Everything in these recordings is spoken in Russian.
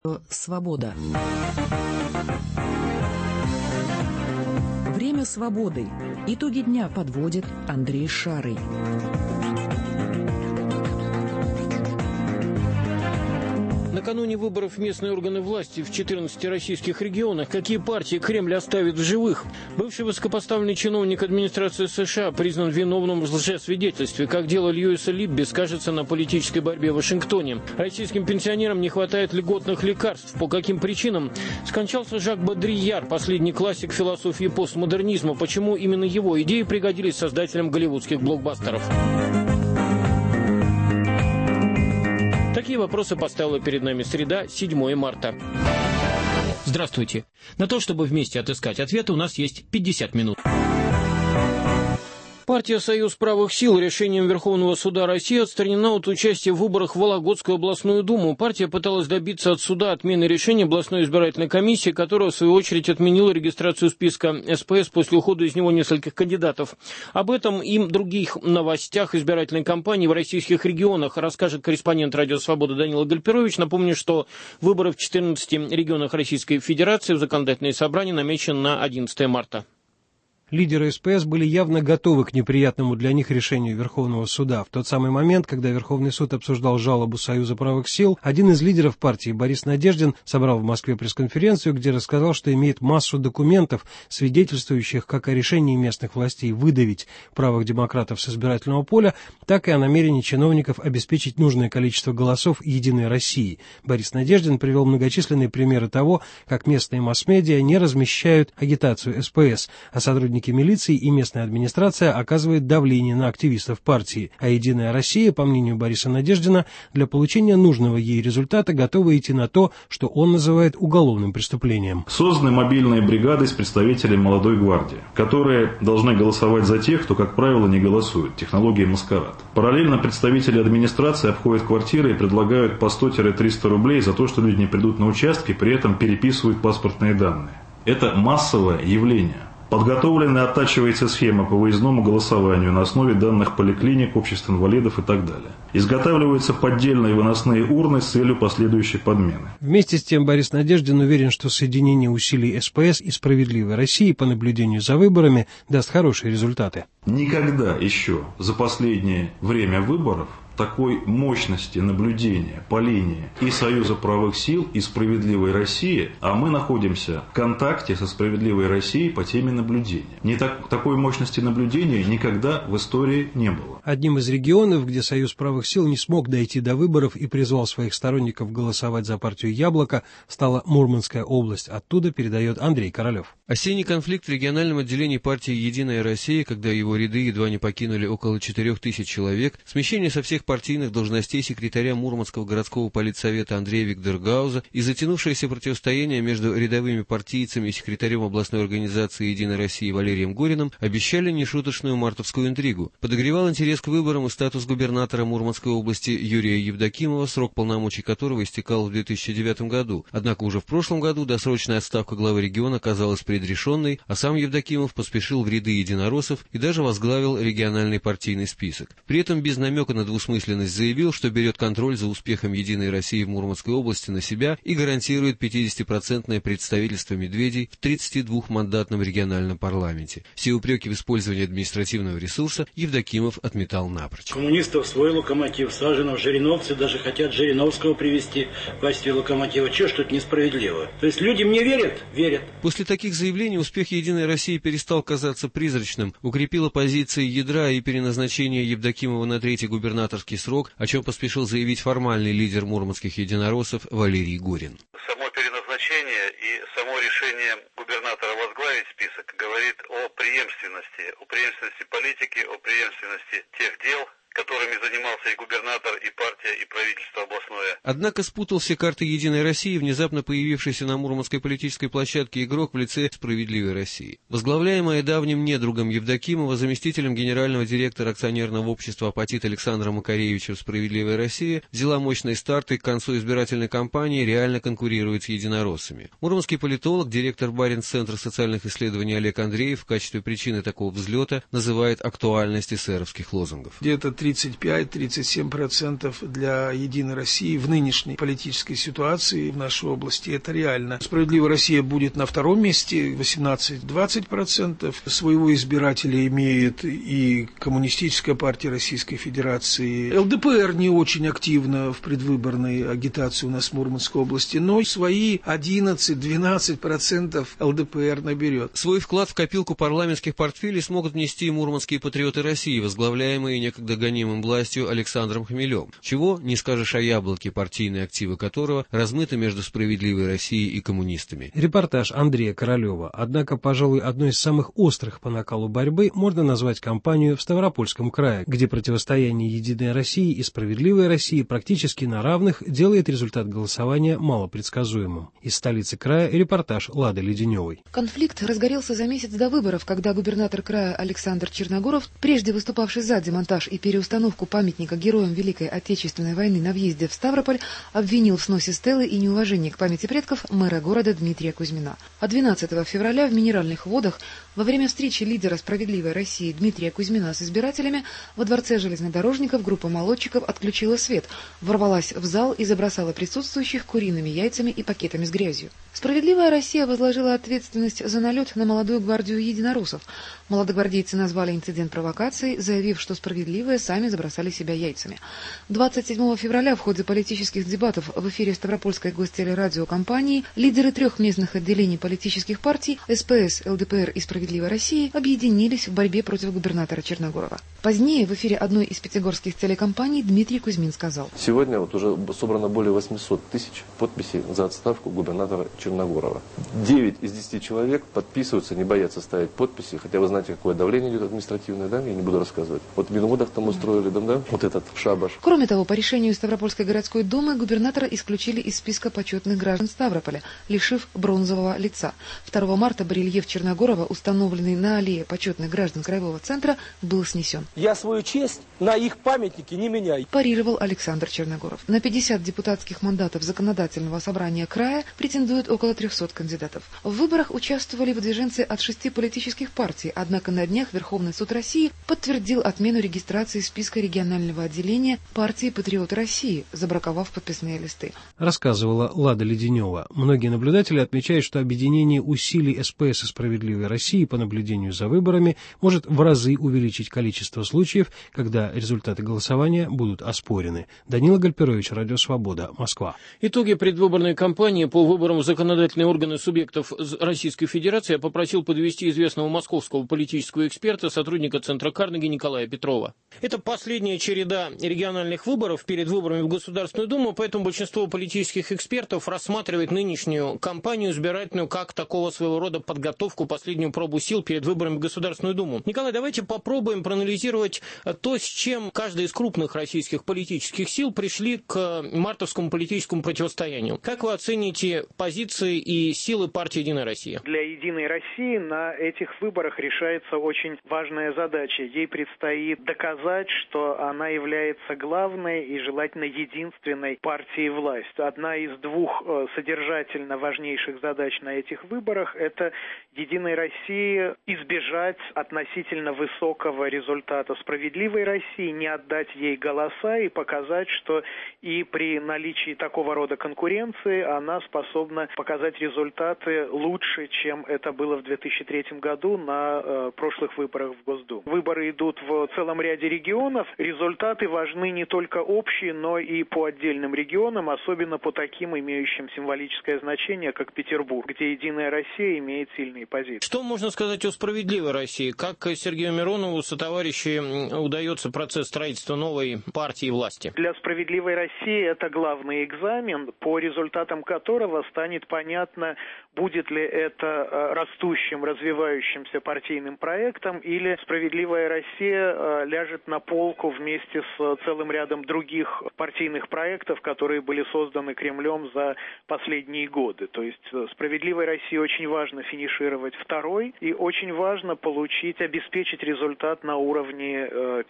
Свобода. Время свободы. Итоги дня подводит Андрей Шарый. Накануне выборов в местные органы власти в 14 российских регионах какие партии Кремль оставит в живых? Бывший высокопоставленный чиновник администрации США признан виновным в лжесвидетельстве. Как дело Льюиса Либби скажется на политической борьбе в Вашингтоне? Российским пенсионерам не хватает льготных лекарств. По каким причинам? Скончался Жак Бодрияр, последний классик философии постмодернизма. Почему именно его идеи пригодились создателям голливудских блокбастеров? Такие вопросы поставила перед нами среда, 7 марта. Здравствуйте. На то, чтобы вместе отыскать ответы, у нас есть 50 минут. Партия «Союз правых сил» решением Верховного суда России отстранена от участия в выборах в Вологодскую областную думу. Партия пыталась добиться от суда отмены решения областной избирательной комиссии, которая, в свою очередь, отменила регистрацию списка СПС после ухода из него нескольких кандидатов. Об этом и других новостях избирательной кампании в российских регионах расскажет корреспондент «Радио Свобода» Данила Гальперович. Напомню, что выборы в 14 регионах Российской Федерации в законодательные собрания намечены на 11 марта. Лидеры СПС были явно готовы к неприятному для них решению Верховного суда. В тот самый момент, когда Верховный суд обсуждал жалобу Союза правых сил, один из лидеров партии, Борис Надеждин, собрал в Москве пресс-конференцию, где рассказал, что имеет массу документов, свидетельствующих как о решении местных властей выдавить правых демократов с избирательного поля, так и о намерении чиновников обеспечить нужное количество голосов «Единой России». Борис Надеждин привел многочисленные примеры того, как местные масс-медиа не размещают агитацию СПС, а сотрудники милиции и местная администрация оказывают давление на активистов партии, а «Единая Россия», по мнению Бориса Надеждина, для получения нужного ей результата готова идти на то, что он называет уголовным преступлением. Созданы мобильные бригады с представителями молодой гвардии, которые должны голосовать за тех, кто, как правило, не голосует. Технология маскарад. Параллельно представители администрации обходят квартиры и предлагают по 100-300 рублей за то, что люди не придут на участки, при этом переписывают паспортные данные. Это массовое явление. Подготовлена и оттачивается схема по выездному голосованию на основе данных поликлиник, обществ инвалидов и так далее. Изготавливаются поддельные выносные урны с целью последующей подмены. Вместе с тем Борис Надеждин уверен, что соединение усилий СПС и «Справедливой России» по наблюдению за выборами даст хорошие результаты. Никогда еще за последнее время выборов такой мощности наблюдения по линии и Союза правых сил, и «Справедливой России», а мы находимся в контакте со «Справедливой Россией» по теме наблюдения. Такой мощности наблюдения никогда в истории не было. Одним из регионов, где Союз правых сил не смог дойти до выборов и призвал своих сторонников голосовать за партию «Яблоко», стала Мурманская область. Оттуда передает Андрей Королев. Осенний конфликт в региональном отделении партии «Единая Россия», когда его ряды едва не покинули около 4000 человек, смещение со всех партийных должностей секретаря Мурманского городского политсовета Андрея Викторгауза и затянувшееся противостояние между рядовыми партийцами и секретарем областной организации «Единой России» Валерием Гориным обещали нешуточную мартовскую интригу. Подогревал интерес к выборам и статус губернатора Мурманской области Юрия Евдокимова, срок полномочий которого истекал в 2009 году. Однако уже в прошлом году досрочная отставка главы региона оказалась предрешенной, а сам Евдокимов поспешил в ряды единороссов и даже возглавил региональный партийный список. При этом без намека на двусмысленность заявил, что берет контроль за успехом «Единой России» в Мурманской области на себя и гарантирует 50% представительство медведей в 32-мандатном региональном парламенте. Все упреки в использовании административного ресурса Евдокимов отметал напрочь. Коммунистов свой локомотив, Саженов, Жириновцы даже хотят Жириновского привести в качестве локомотива. Чего ж тут несправедливо? То есть люди мне верят? Верят. После таких заявлений успех «Единой России» перестал казаться призрачным, укрепила позиции ядра и переназначение Евдокимова на третий губернаторский срок, о чем поспешил заявить формальный лидер мурманских единороссов Валерий Горин. Само переназначение и само решение губернатора возглавить список говорит о преемственности политики, о преемственности тех дел, которыми занимался и губернатор, и партия, и правительство областное. Однако спутал все карты «Единой России» внезапно появившийся на мурманской политической площадке игрок в лице «Справедливой России». Возглавляемая давним недругом Евдокимова, заместителем генерального директора акционерного общества «Апатит» Александра Макаревича в «Справедливой России» взяла мощный старт и к концу избирательной кампании реально конкурирует с единороссами. Мурманский политолог, директор Баренц-центра социальных исследований Олег Андреев в качестве причины такого взлета называет актуальность эсеровских лозунгов. Где-то 35-37% для «Единой России» в нынешней политической ситуации в нашей области это реально. «Справедливая Россия» будет на втором месте, 18-20% своего избирателя имеет, и Коммунистическая партия Российской Федерации. ЛДПР не очень активно в предвыборной агитации у нас в Мурманской области, но свои 11-12% ЛДПР наберет. Свой вклад в копилку парламентских портфелей смогут внести мурманские патриоты России, возглавляемые некогда гонимым властью Александром Хмелем. Чего не скажешь о Яблоке, партийные активы которого размыты между «Справедливой Россией» и коммунистами. Репортаж Андрея Королева. Однако, пожалуй, одной из самых острых по накалу борьбы можно назвать кампанию в Ставропольском крае, где противостояние «Единой России» и «Справедливой России» практически на равных делает результат голосования малопредсказуемым. Из столицы края репортаж Лады Леденевой. Конфликт разгорелся за месяц до выборов, когда губернатор края Александр Черногоров, прежде выступавший за демонтаж и переустановку памятника героям Великой Отечественной войны на въезде в Ставрополь, обвинил в сносе стелы и неуважении к памяти предков мэра города Дмитрия Кузьмина. А 12 февраля в Минеральных водах во время встречи лидера «Справедливой России» Дмитрия Кузьмина с избирателями во дворце железнодорожников группа молодчиков отключила свет, ворвалась в зал и забросала присутствующих куриными яйцами и пакетами с грязью. «Справедливая Россия» возложила ответственность за налет на молодую гвардию единороссов. Молодогвардейцы назвали инцидент провокацией, заявив, что «Справедливые» сами забросали себя яйцами. 27 февраля в ходе политических дебатов в эфире Ставропольской гостелерадиокомпании лидеры 3 местных отделений политических партий СПС, ЛДПР и «Справедливой России» объединились в борьбе против губернатора Черногорова. Позднее в эфире одной из пятигорских телекомпаний Дмитрий Кузьмин сказал: «Сегодня уже собрано более 800 тысяч подписей за отставку губернатора Черногорова. 9 из 10 человек подписываются, не боятся ставить подписи, хотя вы знаете, какое давление идет административное, да, я не буду рассказывать. Вот в Минводах там устроили, да, вот этот шабаш». Кроме того, по решению Ставропольской городской думы губернатора исключили из списка почетных граждан Ставрополя, лишив бронзового лица. 2 марта барельеф Черногорова, установленный на аллее почетных граждан Краевого центра, был снесен. «Я свою честь на их памятнике не меняю», парировал Александр Черногоров. На 50 депутатских мандатов законодательного собрания края претендуют около 300 кандидатов. В выборах участвовали выдвиженцы от 6 политических партий, однако на днях Верховный суд России подтвердил отмену регистрации списка регионального отделения партии «Патриоты России», забраковав подписные листы. Рассказывала Лада Леденева. Многие наблюдатели отмечают, что объединение усилий СПС и «Справедливой России» по наблюдению за выборами может в разы увеличить количество случаев, когда результаты голосования будут оспорены. Данила Гальперович, Радио Свобода, Москва. Итоги предвыборной кампании по выборам в законодательные органы субъектов Российской Федерации я попросил подвести известного московского политического эксперта, сотрудника Центра Карнеги Николая Петрова. Это последняя череда региональных выборов перед выборами в Государственную Думу, поэтому большинство политических экспертов рассматривает нынешнюю кампанию избирательную как такого своего рода подготовку, последнюю пробу сил перед выборами в Государственную Думу. Николай, давайте попробуем проанализировать то, с чем каждая из крупных российских политических сил пришли к мартовскому политическому противостоянию. Как вы оцените позиции и силы партии «Единая Россия»? Для «Единой России» на этих выборах решается очень важная задача. Ей предстоит доказать, что она является главной и желательно единственной партией власти. Одна из 2 содержательно важнейших задач на этих выборах – это «Единой России» избежать относительно высокого результата «Справедливой России», не отдать ей голоса и показать, что и при наличии такого рода конкуренции она способна показать результаты лучше, чем это было в 2003 году на прошлых выборах в Госдуму. Выборы идут в целом ряде регионов. Результаты важны не только общие, но и по отдельным регионам, особенно по таким, имеющим символическое значение, как Петербург, где «Единая Россия» имеет сильные позиции. Что можно сказать о «Справедливой России»? Как Сергею Миронову сотоварищи удается процесс строительства новой партии власти? Для «Справедливой России» это главный экзамен, по результатам которого станет понятно, будет ли это растущим, развивающимся партийным проектом, или «Справедливая Россия» ляжет на полку вместе с целым рядом других партийных проектов, которые были созданы Кремлем за последние годы. То есть «Справедливой России» очень важно финишировать второй, и очень важно обеспечить результат на уровне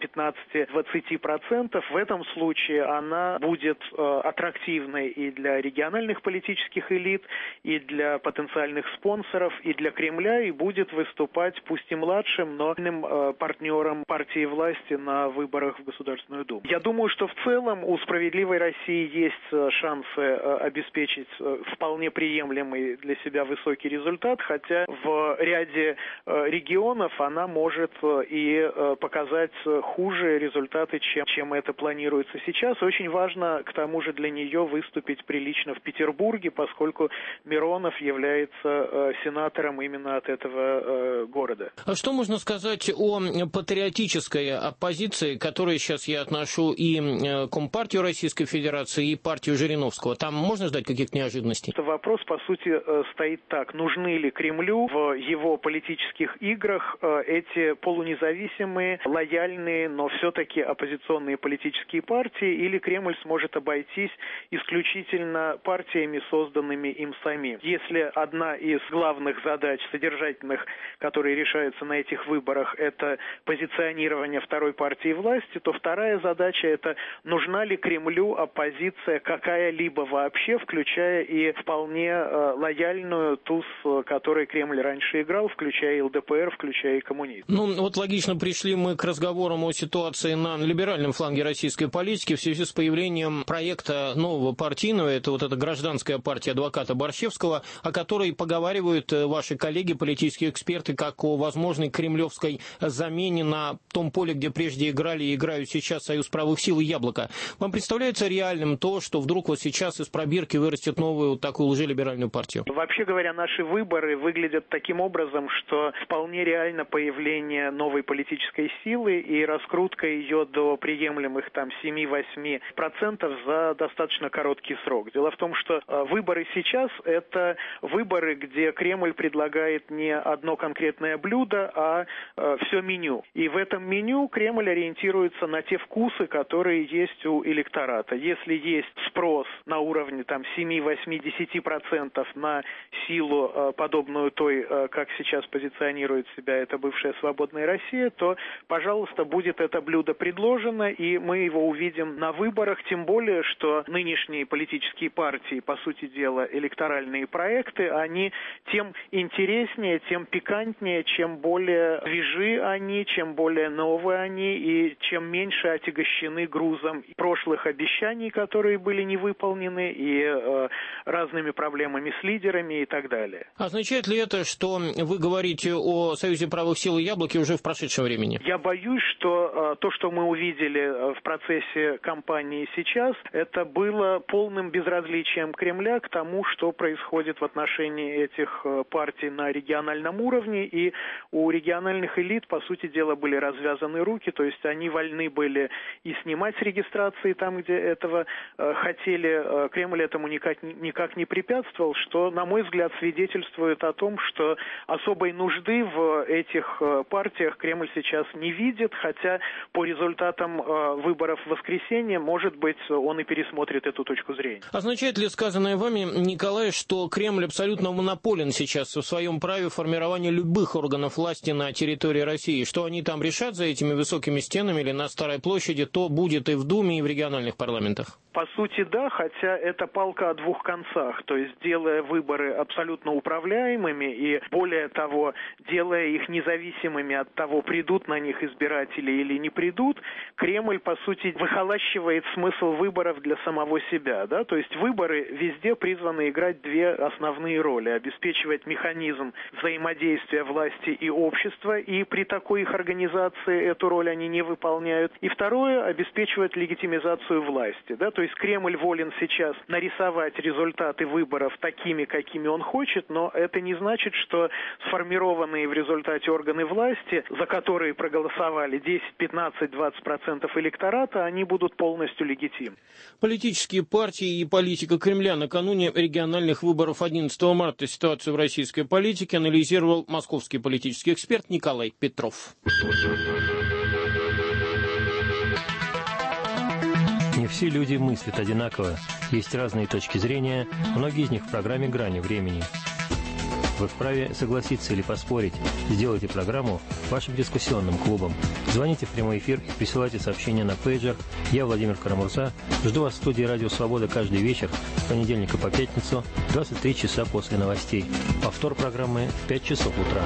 15-20%. В этом случае она будет аттрактивной и для региональных политических элит, и для потенциальных спонсоров, и для Кремля, и будет выступать пусть и младшим, но партнером партии власти на выборах в Государственную Думу. Я думаю, что в целом у «Справедливой России» есть шансы обеспечить вполне приемлемый для себя высокий результат, хотя в ряде регионов она может и показать хуже результаты, чем это планируется сейчас. Очень важно, к тому же, для нее выступить прилично в Петербурге, поскольку Миронов является сенатором именно от этого города. А что можно сказать о патриотической оппозиции, к которой сейчас я отношу и Компартию Российской Федерации, и партию Жириновского? Там можно ждать каких-то неожиданностей? Вопрос, по сути, стоит так. Нужны ли Кремлю в его политических играх эти полунезависимые, лояльные, но все-таки оппозиционные политические партии, или Кремль сможет обойтись исключительно партиями, созданными им самим? Если одна из главных задач содержательных, которые решаются на этих выборах, это позиционирование второй партии власти, то вторая задача — это нужна ли Кремлю оппозиция какая-либо вообще, включая и вполне лояльную ту, с которой Кремль раньше играл, включая и ЛДПР, включая и коммунизм. Вот логично пришли мы к разговорам о ситуации на либеральном фланге российской политики в связи с появлением проекта нового партийного, это эта гражданская партия адвоката Борщевского, о которой поговаривают ваши коллеги, политические эксперты, как о возможной кремлевской замене на том поле, где прежде играли и играют сейчас Союз правых сил и Яблоко. Вам представляется реальным то, что вдруг сейчас из пробирки вырастет новую такую лжелиберальную партию? Вообще говоря, наши выборы выглядят таким образом, что вполне реально появление новой политической силы и раскрутка ее до приемлемых 7-8% за достаточно короткий срок. Дело в том, что выборы сейчас — это выборы, где Кремль предлагает не одно конкретное блюдо, а все меню. И в этом меню Кремль ориентируется на те вкусы, которые есть у электората. Если есть спрос на уровне 7-8-10% на силу, подобную той, как сейчас позиционирует себя эта бывшая «Свободная Россия», то, пожалуйста, будет это блюдо предложено, и мы его увидим на выборах, тем более, что нынешние политические партии, по сути дела, электоральные проекты, они тем интереснее, тем пикантнее, чем более свежи они, чем более новые они, и чем меньше отягощены грузом прошлых обещаний, которые были не выполнены, и разными проблемами с лидерами и так далее. Означает ли это, что вы говорите о Союзе правых сил и Яблоки уже в прошедшем времени? Я боюсь, что то, что мы увидели в процессе кампании сейчас, это было полным безразличием Кремля к тому, что происходит в отношении этих партий на региональном уровне, и у региональных элит, по сути дела, были развязаны руки, то есть они вольны были и снимать с регистрации там, где этого хотели. Кремль этому никак не препятствовал, что, на мой взгляд, свидетельствует о том, что особой нужды в этих партиях Кремль сейчас не видит, хотя по результатам выборов в воскресенье, может быть, он и пересмотрит эту точку зрения. Означает ли сказанное вами, Николай, что Кремль абсолютно монополен сейчас в своем праве формирования любых органов власти на территории России? Что они там решат за этими высокими стенами или на Старой площади, то будет и в Думе, и в региональных парламентах? По сути, да, хотя это палка о двух концах, то есть делая выборы абсолютно управляемыми и, более того, делая их независимыми от того, придут на них избиратели или не придут, Кремль, по сути, выхолащивает смысл выборов для самого себя, да, то есть выборы везде призваны играть две основные роли: обеспечивать механизм взаимодействия власти и общества, и при такой их организации эту роль они не выполняют, и второе — обеспечивать легитимизацию власти, да, то есть Кремль волен сейчас нарисовать результаты выборов такими, какими он хочет, но это не значит, что сформированные в результате органы власти, за которые проголосовали 10, 15, 20% электората, они будут полностью легитимны. Политические партии и политика Кремля накануне региональных выборов 11 марта ситуацию в российской политике анализировал московский политический эксперт Николай Петров. Не все люди мыслят одинаково. Есть разные точки зрения, многие из них в программе «Грани времени». Вы вправе согласиться или поспорить. Сделайте программу вашим дискуссионным клубом. Звоните в прямой эфир и присылайте сообщения на пейджер. Я, Владимир Карамурза, жду вас в студии «Радио Свобода» каждый вечер с понедельника по пятницу, 23 часа после новостей. Повтор программы в 5 часов утра.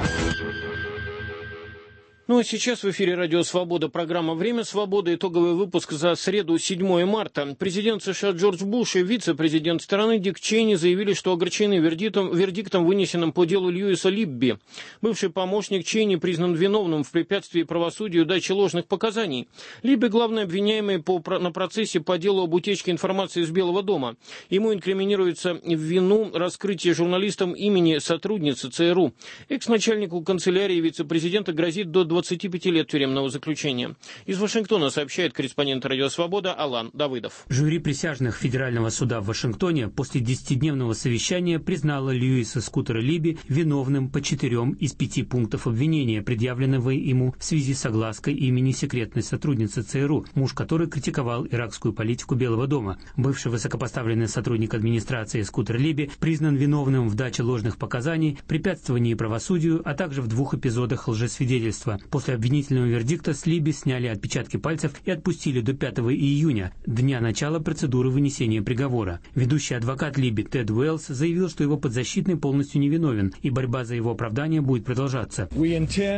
Ну а сейчас в эфире «Радио Свобода» программа «Время свободы». Итоговый выпуск за среду, 7 марта. Президент США Джордж Буш и вице-президент страны Дик Чейни заявили, что огорчены вердиктом, вынесенным по делу Льюиса Либби. Бывший помощник Чейни признан виновным в препятствии правосудию даче ложных показаний. Либби – главный обвиняемый на процессе по делу об утечке информации из Белого дома. Ему инкриминируется в вину раскрытие журналистам имени сотрудницы ЦРУ. Экс-начальнику канцелярии вице-президента грозит до 25 лет тюремного заключения. Из Вашингтона сообщает корреспондент «Радио Свобода» Алан Давыдов. Жюри присяжных Федерального суда в Вашингтоне после 10-дневного совещания признало Льюиса Скутера Либби виновным по 4 из 5 пунктов обвинения, предъявленного ему в связи с оглаской имени секретной сотрудницы ЦРУ, муж которой критиковал иракскую политику Белого дома. Бывший высокопоставленный сотрудник администрации Скутер Либби признан виновным в даче ложных показаний, препятствовании правосудию, а также в 2 эпизодах лжесвидетельства. После обвинительного вердикта с Либби сняли отпечатки пальцев и отпустили до 5 июня, дня начала процедуры вынесения приговора. Ведущий адвокат Либби Тед Уэллс заявил, что его подзащитный полностью невиновен, и борьба за его оправдание будет продолжаться. Мы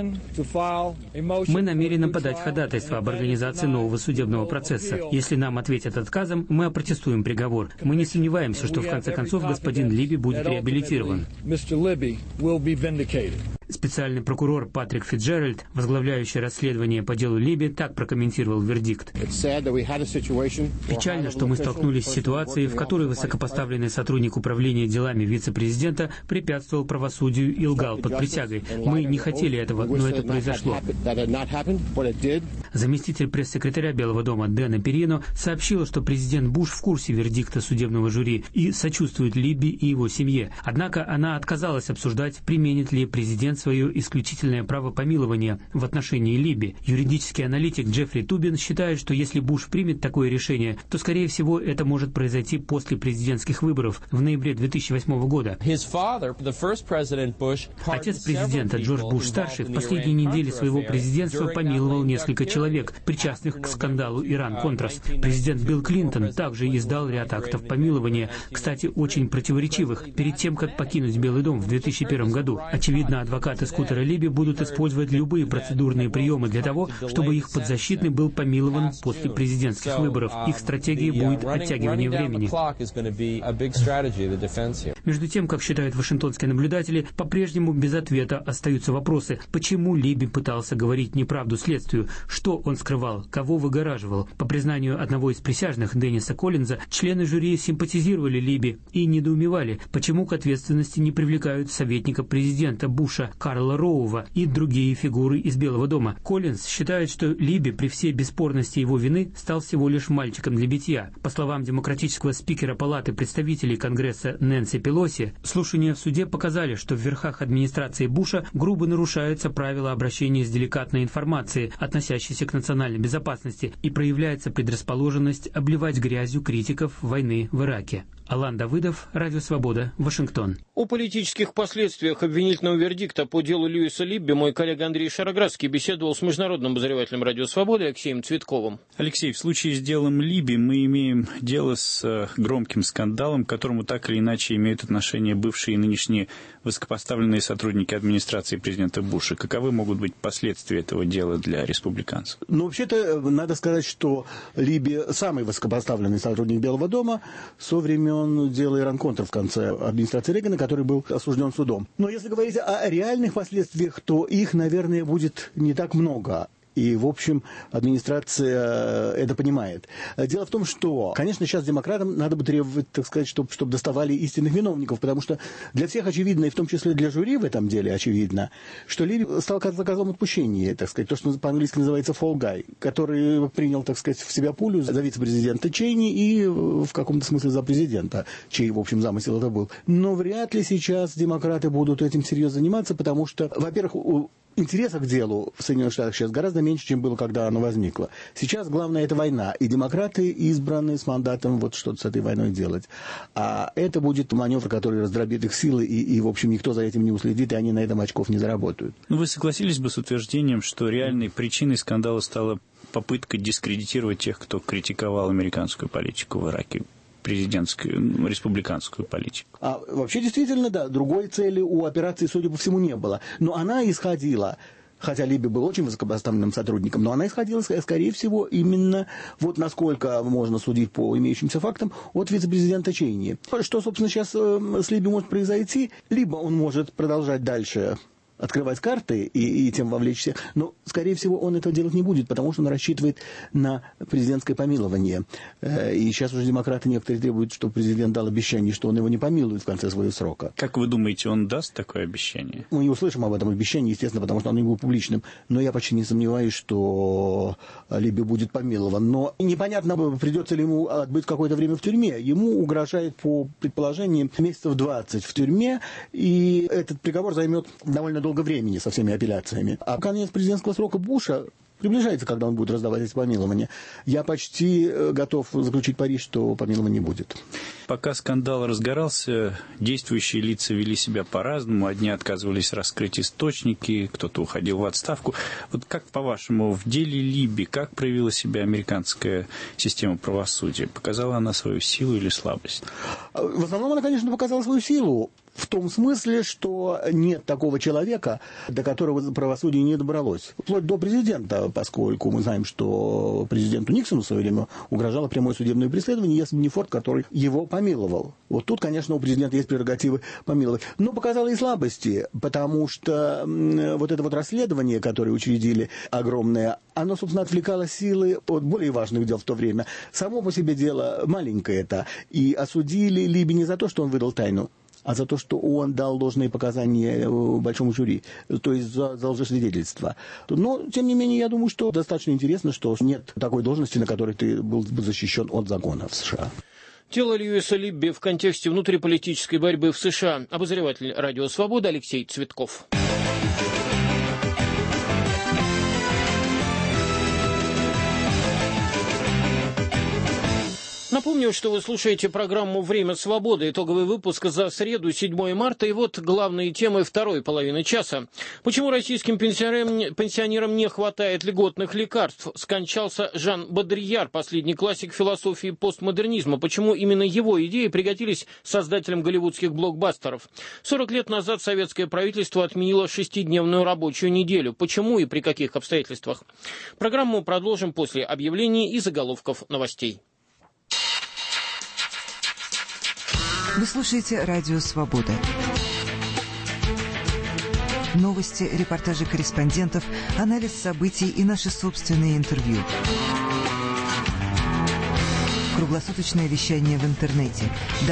намерены подать ходатайство об организации нового судебного процесса. Если нам ответят отказом, мы опротестуем приговор. Мы не сомневаемся, что в конце концов господин Либби будет реабилитирован. Специальный прокурор Патрик Фитджеральд, возглавляющий расследование по делу Либби, так прокомментировал вердикт. Печально, что мы столкнулись с ситуацией, в которой высокопоставленный сотрудник управления делами вице-президента препятствовал правосудию и лгал под присягой. Мы не хотели этого, но это произошло. Заместитель пресс-секретаря Белого дома Дэна Перино сообщила, что президент Буш в курсе вердикта судебного жюри и сочувствует Либби и его семье. Однако она отказалась обсуждать, применит ли президент свое исключительное право помилования в отношении Либби. Юридический аналитик Джеффри Тубин считает, что если Буш примет такое решение, то, скорее всего, это может произойти после президентских выборов в ноябре 2008 года. Отец президента Джордж Буш-старший в последние недели своего президентства помиловал несколько человек, причастных к скандалу Иран-Контрас. Президент Билл Клинтон также издал ряд актов помилования, кстати, очень противоречивых, перед тем, как покинуть Белый дом в 2001 году. Очевидно, адвокаты Скутера Либби будут использовать любые процедурные приемы для того, чтобы их подзащитный был помилован после президентских выборов. Их стратегией будет оттягивание времени. Между тем, как считают вашингтонские наблюдатели, по-прежнему без ответа остаются вопросы, почему Либби пытался говорить неправду следствию, что он скрывал, кого выгораживал. По признанию одного из присяжных, Денниса Коллинза, члены жюри симпатизировали Либби и недоумевали, почему к ответственности не привлекают советника президента Буша Карла Роува и другие фигуры из Белого дома. Коллинз считает, что Либби при всей бесспорности его вины стал всего лишь мальчиком для битья. По словам демократического спикера Палаты представителей Конгресса Нэнси Пелоси, слушания в суде показали, что в верхах администрации Буша грубо нарушаются правила обращения с деликатной информацией, относящейся к национальной безопасности, и проявляется предрасположенность обливать грязью критиков войны в Ираке. Алан Давыдов, Радио Свобода, Вашингтон. О политических последствиях обвинительного вердикта по делу Льюиса Либби мой коллега Андрей Шароградский беседовал с международным обозревателем Радио Свободы Алексеем Цветковым. Алексей, в случае с делом Либби мы имеем дело с громким скандалом, к которому так или иначе имеют отношение бывшие и нынешние высокопоставленные сотрудники администрации президента Буша. Каковы могут быть последствия этого дела для республиканцев? Ну, вообще-то, надо сказать, что Либби самый высокопоставленный сотрудник Белого дома со времен дела Иран-Контра в конце администрации Рейгана, который был осужден судом. Но если говорить о реальных последствиях, то их, наверное, будет не так много. И, в общем, администрация это понимает. Дело в том, что, конечно, сейчас демократам надо бы требовать, так сказать, чтобы доставали истинных виновников, потому что для всех очевидно, и в том числе для жюри в этом деле очевидно, что Либби стал козлом отпущения, так сказать, то, что по-английски называется fall guy, который принял, так сказать, в себя пулю за вице-президента Чейни и в каком-то смысле за президента, чей, в общем, замысел это был. Но вряд ли сейчас демократы будут этим серьезно заниматься, потому что, во-первых, у интереса к делу в Соединенных Штатах сейчас гораздо меньше, чем было, когда оно возникло. Сейчас главное — это война, и демократы избраны с мандатом вот что-то с этой войной делать. А это будет маневр, который раздробит их силы, и в общем, никто за этим не уследит, и они на этом очков не заработают. Ну, вы согласились бы с утверждением, что реальной причиной скандала стала попытка дискредитировать тех, кто критиковал американскую политику в Ираке? Президентскую, республиканскую политику. Вообще, действительно, да, другой цели у операции, судя по всему, не было. Но она исходила, хотя Либи был очень высокопоставленным сотрудником, но она исходила, скорее всего, именно, вот насколько можно судить по имеющимся фактам, от вице-президента Чейни. Что, собственно, сейчас с Либи может произойти? Либо он может продолжать дальше открывать карты и тем вовлечь всех. Но, скорее всего, он этого делать не будет, потому что он рассчитывает на президентское помилование. И сейчас уже демократы некоторые требуют, чтобы президент дал обещание, что он его не помилует в конце своего срока. Как вы думаете, он даст такое обещание? Мы не услышим об этом обещании, естественно, потому что оно не будет публичным. Но я почти не сомневаюсь, что Либи будет помилован. Но непонятно, придется ли ему отбыть какое-то время в тюрьме. Ему угрожает, по предположениям, месяцев 20 в тюрьме. И этот приговор займет довольно долго времени со всеми апелляциями. А конец президентского срока Буша приближается, когда он будет раздавать эти помилования. Я почти готов заключить пари, что помилования не будет. Пока скандал разгорался, действующие лица вели себя по-разному. Одни отказывались раскрыть источники, кто-то уходил в отставку. Вот как, по-вашему, в деле Либи, как проявила себя американская система правосудия? Показала она свою силу или слабость? В основном она, конечно, показала свою силу. В том смысле, что нет такого человека, до которого правосудие не добралось. Вплоть до президента, поскольку мы знаем, что президенту Никсону в свое время угрожало прямое судебное преследование, если бы не Форд, который его помиловал. Вот тут, конечно, у президента есть прерогативы помиловать. Но показало и слабости, потому что вот это вот расследование, которое учредили, огромное, оно, собственно, отвлекало силы от более важных дел в то время. Само по себе дело маленькое это. И осудили Либи не за то, что он выдал тайну, а за то, что он дал ложные показания большому жюри, то есть за лжесвидетельство. Но, тем не менее, я думаю, что достаточно интересно, что нет такой должности, на которой ты был бы защищен от закона в США. Тело Льюиса Либби в контексте внутриполитической борьбы в США. Обозреватель «Радио Свобода» Алексей Цветков. Напомню, что вы слушаете программу «Время свободы». Итоговый выпуск за среду, 7 марта. И вот главные темы второй половины часа. Почему российским пенсионерам не хватает льготных лекарств? Скончался Жан Бодрияр, последний классик философии постмодернизма. Почему именно его идеи пригодились создателям голливудских блокбастеров? 40 лет назад советское правительство отменило 6-дневную рабочую неделю. Почему и при каких обстоятельствах? Программу продолжим после объявлений и заголовков новостей. Вы слушаете «Радио Свобода». Новости, репортажи корреспондентов, анализ событий и наши собственные интервью. Круглосуточное вещание в интернете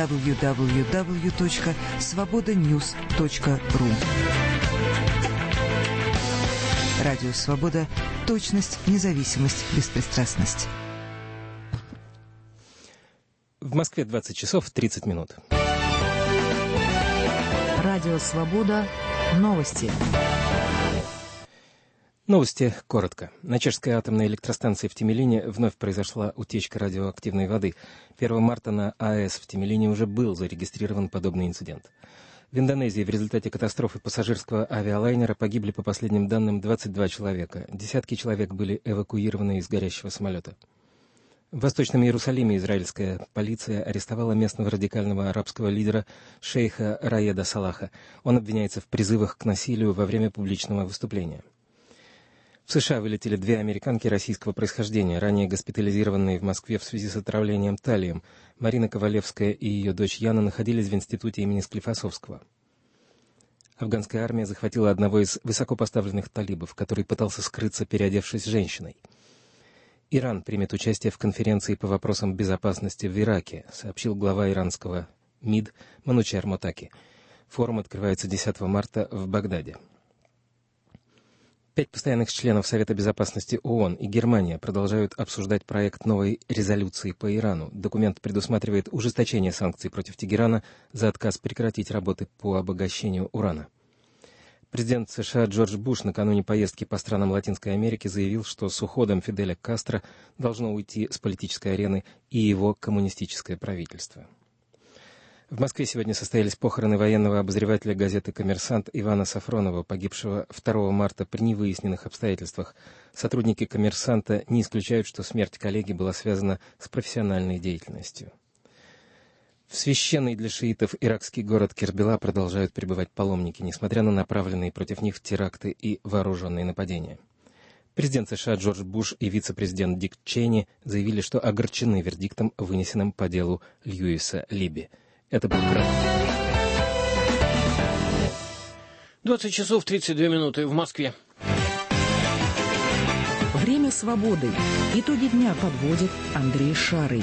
www.svobodanews.ru. Радио Свобода. Точность, независимость, беспристрастность. В Москве 20 часов 30 минут. Радио Свобода. Новости. Новости коротко. На чешской атомной электростанции в Темелине вновь произошла утечка радиоактивной воды. 1 марта на АЭС в Темелине уже был зарегистрирован подобный инцидент. В Индонезии в результате катастрофы пассажирского авиалайнера погибли, по последним данным, 22 человека. Десятки человек были эвакуированы из горящего самолета. В Восточном Иерусалиме израильская полиция арестовала местного радикального арабского лидера шейха Раеда Салаха. Он обвиняется в призывах к насилию во время публичного выступления. В США вылетели 2 американки российского происхождения, ранее госпитализированные в Москве в связи с отравлением талием. Марина Ковалевская и ее дочь Яна находились в институте имени Склифосовского. Афганская армия захватила одного из высокопоставленных талибов, который пытался скрыться, переодевшись женщиной. Иран примет участие в конференции по вопросам безопасности в Ираке, сообщил глава иранского МИД Манучар Мотаки. Форум открывается 10 марта в Багдаде. 5 постоянных членов Совета безопасности ООН и Германия продолжают обсуждать проект новой резолюции по Ирану. Документ предусматривает ужесточение санкций против Тегерана за отказ прекратить работы по обогащению урана. Президент США Джордж Буш накануне поездки по странам Латинской Америки заявил, что с уходом Фиделя Кастро должно уйти с политической арены и его коммунистическое правительство. В Москве сегодня состоялись похороны военного обозревателя газеты «Коммерсант» Ивана Сафронова, погибшего 2 марта при невыясненных обстоятельствах. Сотрудники «Коммерсанта» не исключают, что смерть коллеги была связана с профессиональной деятельностью. В священный для шиитов иракский город Кербела продолжают пребывать паломники, несмотря на направленные против них теракты и вооруженные нападения. Президент США Джордж Буш и вице-президент Дик Чейни заявили, что огорчены вердиктом, вынесенным по делу Льюиса Либи. Это был край. 20 часов 32 минуты в Москве. Время свободы. Итоги дня подводит Андрей Шарый.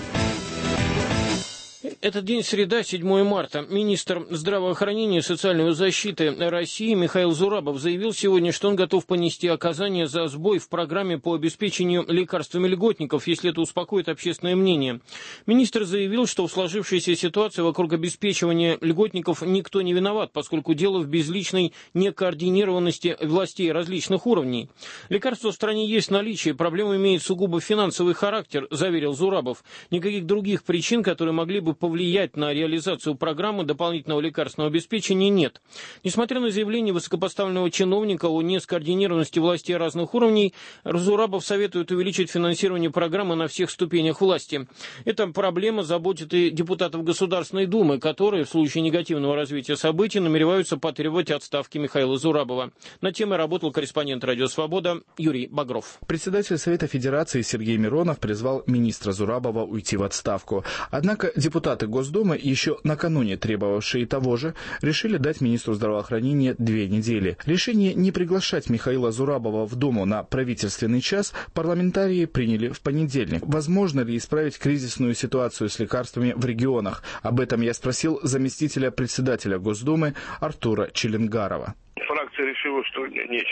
Этот день среда, 7 марта. Министр здравоохранения и социальной защиты России Михаил Зурабов заявил сегодня, что он готов понести наказание за сбой в программе по обеспечению лекарствами льготников, если это успокоит общественное мнение. Министр заявил, что в сложившейся ситуации вокруг обеспечивания льготников никто не виноват, поскольку дело в безличной некоординированности властей различных уровней. Лекарства в стране есть в наличии, проблема имеет сугубо финансовый характер, заверил Зурабов. Никаких других причин, которые могли бы повлиять на реализацию программы дополнительного лекарственного обеспечения, нет. Несмотря на заявление высокопоставленного чиновника о нескоординированности властей разных уровней, Зурабов советует увеличить финансирование программы на всех ступенях власти. Эта проблема заботит и депутатов Государственной Думы, которые в случае негативного развития событий намереваются потребовать отставки Михаила Зурабова. Над темой работал корреспондент «Радио Свобода» Юрий Багров. Председатель Совета Федерации Сергей Миронов призвал министра Зурабова уйти в отставку. Однако депутаты Госдумы, еще накануне требовавшие того же, решили дать министру здравоохранения 2 недели. Решение не приглашать Михаила Зурабова в Думу на правительственный час парламентарии приняли в понедельник. Возможно ли исправить кризисную ситуацию с лекарствами в регионах? Об этом я спросил заместителя председателя Госдумы Артура Челенгарова. Фракция решила, что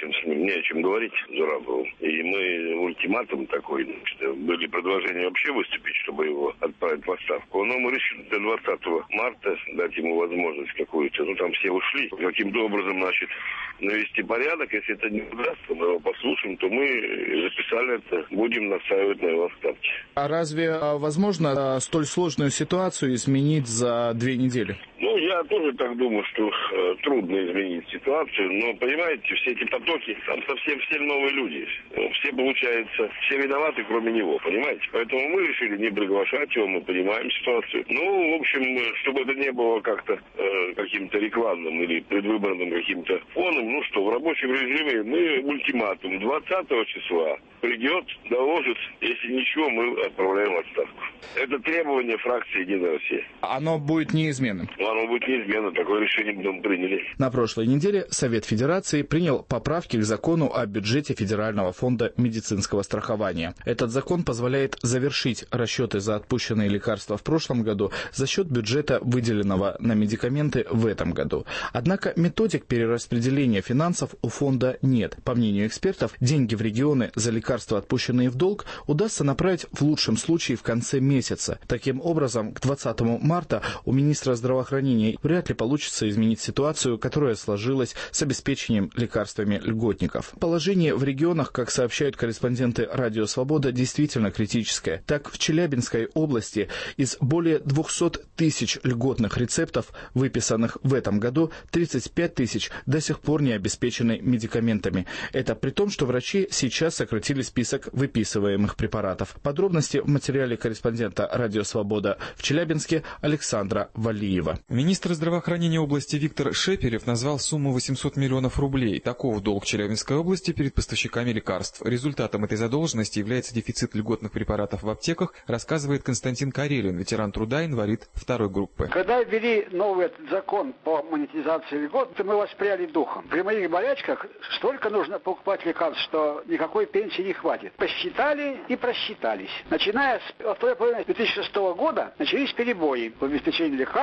не о чем говорить Зурабову. И мы ультиматум такой, были предложения вообще выступить, чтобы его отправить в отставку. Но мы решили до 20 марта дать ему возможность какую-то. Там все ушли. Каким-то образом, навести порядок. Если это не удастся, мы его послушаем, то мы записали это, будем настаивать на его отставке. А разве возможно столь сложную ситуацию изменить за 2 недели? Я тоже так думаю, что трудно изменить ситуацию, но, понимаете, все эти потоки, там совсем все новые люди. Все, получается, все виноваты, кроме него, понимаете? Поэтому мы решили не приглашать его, мы понимаем ситуацию. В общем, чтобы это не было как-то каким-то рекламным или предвыборным каким-то фоном, в рабочем режиме мы ультиматум 20 числа придет, доложит, если ничего, мы отправляем в отставку. Это требование фракции «Единая Россия». Оно будет неизменным? Оно будет неизменным, такое решение мы приняли. На прошлой неделе Совет Федерации принял поправки к закону о бюджете Федерального фонда медицинского страхования. Этот закон позволяет завершить расчеты за отпущенные лекарства в прошлом году за счет бюджета, выделенного на медикаменты в этом году. Однако методик перераспределения финансов у фонда нет. По мнению экспертов, деньги в регионы за лекарства, отпущенные в долг, удастся направить в лучшем случае в конце месяца. Таким образом, к 20 марта у министра здравоохранения вряд ли получится изменить ситуацию, которая сложилась с обеспечением лекарствами льготников. Положение в регионах, как сообщают корреспонденты «Радио Свобода», действительно критическое. Так, в Челябинской области из более 200 тысяч льготных рецептов, выписанных в этом году, 35 тысяч до сих пор не обеспечены медикаментами. Это при том, что врачи сейчас сократили список выписываемых препаратов. Подробности в материале корреспондента «Радио Свобода» в Челябинске Александра Валиева. Министр здравоохранения области Виктор Шепелев назвал сумму 800 миллионов рублей. Таков долг Челябинской области перед поставщиками лекарств. Результатом этой задолженности является дефицит льготных препаратов в аптеках, рассказывает Константин Карелин, ветеран труда, инвалид 2 группы. Когда ввели новый закон по монетизации льгот, мы воспряли духом. При моих болячках столько нужно покупать лекарств, что никакой пенсии не хватит. Посчитали и просчитались. Начиная с второй половины 2006 года начались перебои в обеспечении лекарствами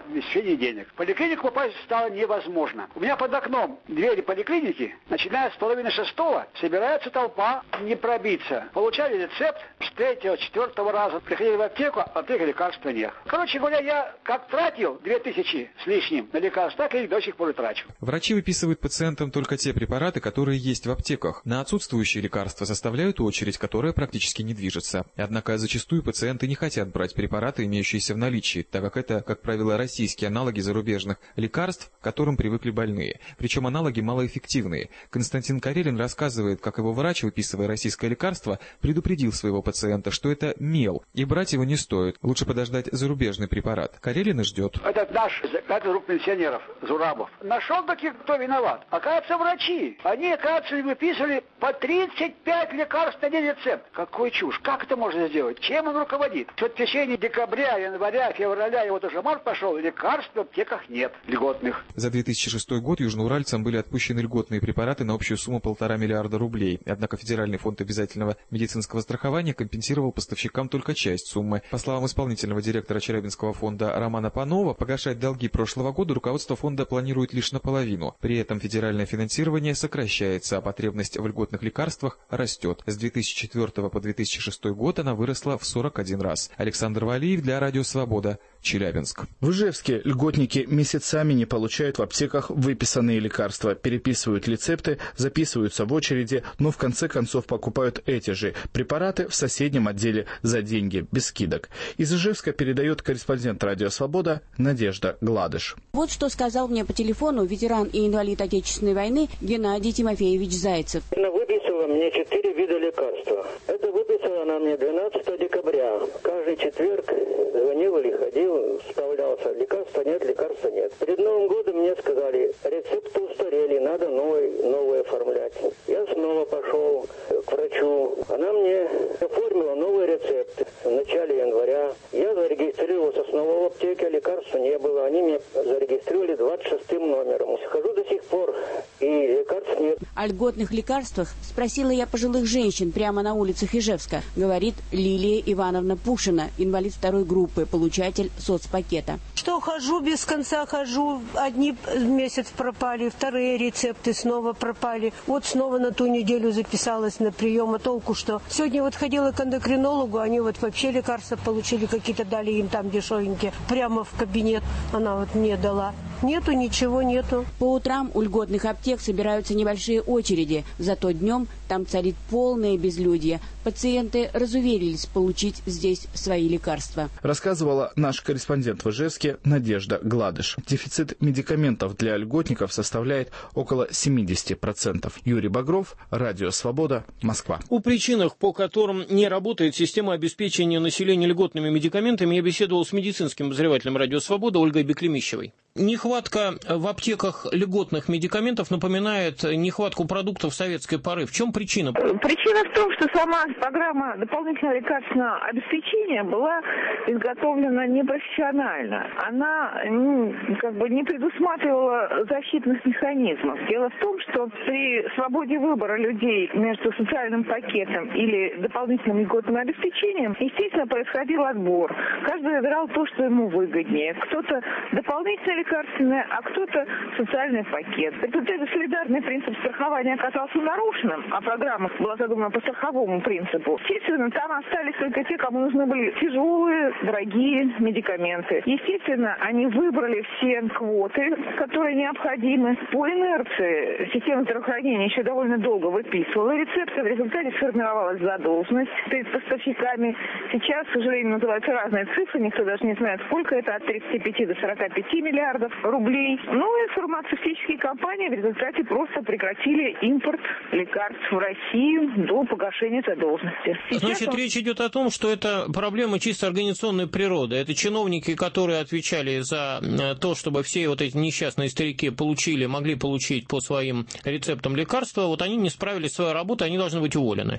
обеспечения денег. В поликлинику попасть стало невозможно. У меня под окном двери поликлиники, начиная с половины 6-го, собирается толпа, не пробиться. Получали рецепт с 3-го, 4-го раза. Приходили в аптеку, а аптеки лекарства нет. Короче говоря, я как тратил 2000 с лишним на лекарства, так и до сих пор и трачу. Врачи выписывают пациентам только те препараты, которые есть в аптеках. На отсутствующие лекарства составляют очередь, которая практически не движется. Однако зачастую пациенты не хотят брать препараты, имеющиеся в наличии, так как это, как правило, российские аналоги зарубежных лекарств, к которым привыкли больные. Причем аналоги малоэффективные. Константин Карелин рассказывает, как его врач, выписывая российское лекарство, предупредил своего пациента, что это мел, и брать его не стоит. Лучше подождать зарубежный препарат. Карелин и ждет. Это наш, это рук пенсионеров, Зурабов. Нашел таки, кто виноват. Оказывается, врачи. Они, оказывается, выписывали по 35 лекарств на один рецепт. Какой чушь. Как это можно сделать? Чем он руководит? Что в течение декабря, января, февраля, и вот уже март пошел, лекарств в аптеках нет льготных. За 2006 год южноуральцам были отпущены льготные препараты на общую сумму 1,5 миллиарда рублей. Однако Федеральный фонд обязательного медицинского страхования компенсировал поставщикам только часть суммы. По словам исполнительного директора Челябинского фонда Романа Панова, погашать долги прошлого года руководство фонда планирует лишь наполовину. При этом федеральное финансирование сокращается, а потребность в льготных лекарствах растет. С 2004 по 2006 год она выросла в 41 раз. Александр Валиев для Радио Свобода, Челябинск. В Ижевске льготники месяцами не получают в аптеках выписанные лекарства, переписывают рецепты, записываются в очереди, но в конце концов покупают эти же препараты в соседнем отделе за деньги, без скидок. Из Ижевска передает корреспондент Радио Свобода Надежда Гладыш. Вот что сказал мне по телефону ветеран и инвалид Отечественной войны Геннадий Тимофеевич Зайцев. Она выписала мне 4 вида лекарства. Это выписала она мне 12 декабря. Каждый четверг звонил или ходил, справлялся. Лекарства нет. Перед Новым годом мне сказали, рецепты устарели, надо новый оформлять. Я снова пошел к врачу. Она мне оформила новый рецепт в начале января. Я зарегистрировался снова в аптеке, лекарства не было. Они меня зарегистрировали 26-м номером. Хожу до сих пор, и лекарств нет. О льготных лекарствах спросила я пожилых женщин прямо на улицах Ижевска, говорит Лилия Ивановна Пушина, инвалид 2-й группы, получатель соцпакета. Что хожу, без конца хожу. Одни месяц пропали, вторые рецепты снова пропали. Вот снова на ту неделю записалась на прием, а толку что? Сегодня вот ходила к эндокринологу, они вот вообще лекарства получили, какие-то дали им там дешевенькие, прямо в кабинет она вот мне дала. Нету, ничего нету. По утрам у льготных аптек собираются небольшие очереди, зато днем там царит полное безлюдье. Пациенты разуверились получить здесь свои лекарства. Рассказывала наш корреспондент в Ижевске Надежда Гладыш. Дефицит медикаментов для льготников составляет около 70%. Юрий Багров, Радио Свобода, Москва. О причинах, по которым не работает система обеспечения населения льготными медикаментами, я беседовал с медицинским обозревателем Радио Свобода Ольгой Беклемищевой. Нехватка в аптеках льготных медикаментов напоминает нехватку продуктов советской поры. В чем причина? Причина в том, что сама программа дополнительного лекарственного обеспечения была изготовлена непрофессионально. Она не предусматривала защитных механизмов. Дело в том, что при свободе выбора людей между социальным пакетом или дополнительным льготным обеспечением, естественно, происходил отбор. Каждый выбирал то, что ему выгоднее. Кто-то дополнительное лекарственное, а кто-то социальный пакет. Этот солидарный принцип страхования оказался нарушенным, а программа была задумана по страховому принципу. Естественно, там остались только те, кому нужны были тяжелые, дорогие медикаменты. Естественно, они выбрали все квоты, которые необходимы. По инерции система здравоохранения еще довольно долго выписывала рецепты, в результате сформировалась задолженность перед поставщиками. Сейчас, к сожалению, называются разные цифры, никто даже не знает, сколько это, от 35 до 45 миллиардов рублей. Ну и фармацевтические компании в результате просто прекратили импорт лекарств в Россию до погашения задолженности. Значит, речь идет о том, что это проблема чисто организационной природы. Это чиновники, которые отвечали за то, чтобы все вот эти несчастные старики могли получить по своим рецептам лекарства, вот они не справились с своей работой, они должны быть уволены. Пока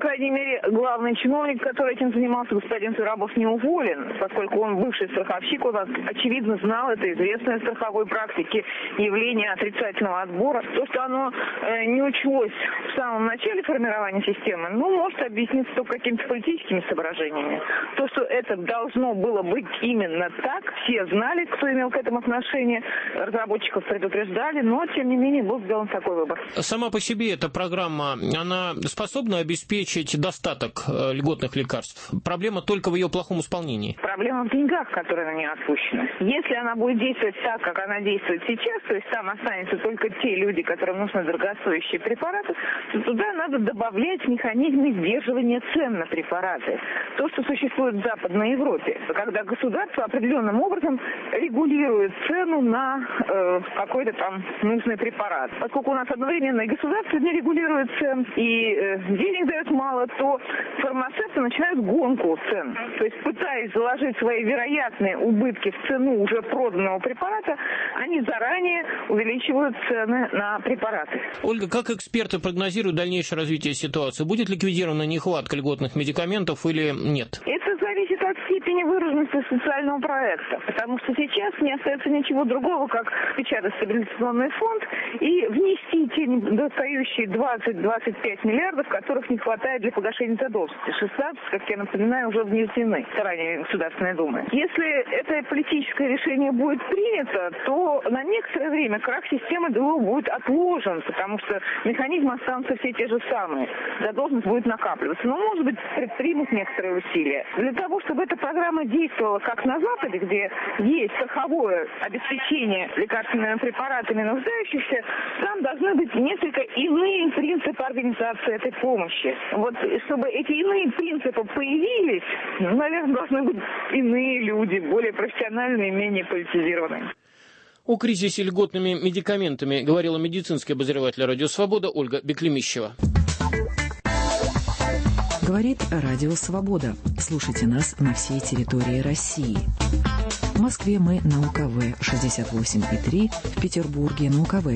крайней мере, главный чиновник, который этим занимался, господин Зурабов, не уволен, поскольку он бывший страховщик, он, очевидно, знал это известное в страховой практике явление отрицательного отбора. То, что оно не училось в самом начале формирования системы, может объясниться только какими-то политическими соображениями. То, что это должно было быть именно так, все знали, кто имел к этому отношение, разработчиков предупреждали, но, тем не менее, был сделан такой выбор. Сама по себе эта программа, она способна обеспечить достаток льготных лекарств? Проблема только в ее плохом исполнении? Проблема в деньгах, которые на нее отпущены. Если она будет действовать так, как она действует сейчас, то есть там останутся только те люди, которым нужны дорогостоящие препараты, то туда надо добавлять механизмы сдерживания цен на препараты. То, что существует в Западной Европе, когда государство определенным образом регулирует цену на какой-то там нужный препарат. Поскольку у нас одновременно и государство не регулирует цен, и денег дает мало, то фармацевты начинают гонку цен. То есть, пытаясь заложить свои вероятные убытки в цену уже проданного препарата, они заранее увеличивают цены на препараты. Ольга, как эксперты прогнозируют дальнейшее развитие ситуации? Будет ликвидирована нехватка льготных медикаментов или нет? Это зависит от степени выраженности социального проекта, потому что сейчас не остается ничего другого, как печатать стабилизационный фонд и внести те недостающие 20-25 миллиардов, которых не хватает для погашения задолженности. 16, как я напоминаю, уже внесены ранее Государственной Думы. Если это политическое решение будет принято, то на некоторое время крах системы ДО будет отложен, потому что механизмы останутся все те же самые. Задолженность будет накапливаться. Но, может быть, предпримут некоторые усилия. Для того, чтобы эта программа действовала как на Западе, где есть страховое обеспечение лекарственными препаратами нуждающихся, там должны быть несколько иные принципы организации этой помощи. Вот чтобы эти иные принципы появились, наверное, должны быть иные люди, более профессиональные, менее политизированные. О кризисе льготными медикаментами говорила медицинский обозреватель «Радио Свобода» Ольга Беклемищева. Говорит Радио Свобода. Слушайте нас на всей территории России. В Москве мы на УКВ 68,3, в Петербурге на УКВ